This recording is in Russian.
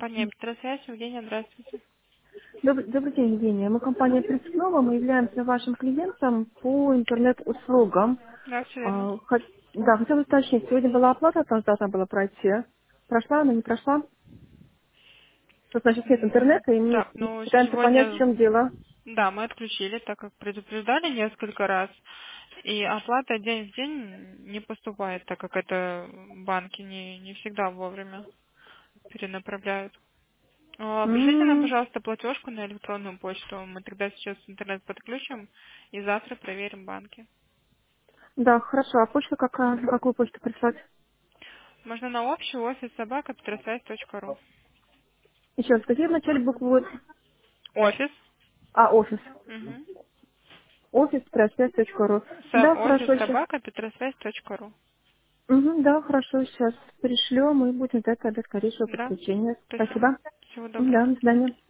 компания Петросвязь. Евгения, здравствуйте. Добрый день, Евгения. Мы компания Пресснова, мы являемся вашим клиентом по интернет-услугам. Да, все верно. Да, хотела уточнить, сегодня была оплата, там должна была пройти. Прошла она, не прошла? Тут, значит, нет интернета, и мы Так, ну пытаемся понять, в сегодня, чем дело. да, мы отключили, так как предупреждали несколько раз. И оплата день в день не поступает, так как это банки не всегда вовремя перенаправляют. Пришлите нам, М, пожалуйста, платежку на электронную почту. Мы тогда сейчас интернет подключим и завтра проверим банки. Да, хорошо. А почта какая? На какую почту прислать? Можно на общий офис собака петросвязь.ру. Еще раз, какие в начале буквы будут? Офис. А, офис. Угу. Офис, просвязь.ру. Да, Офис хорошо, сейчас. собака петросвязь.ру. Угу, да, хорошо, сейчас пришлем и будем ждать тогда скорейшего Да. подключения. Спасибо. Спасибо. Всего доброго. Да, до свидания.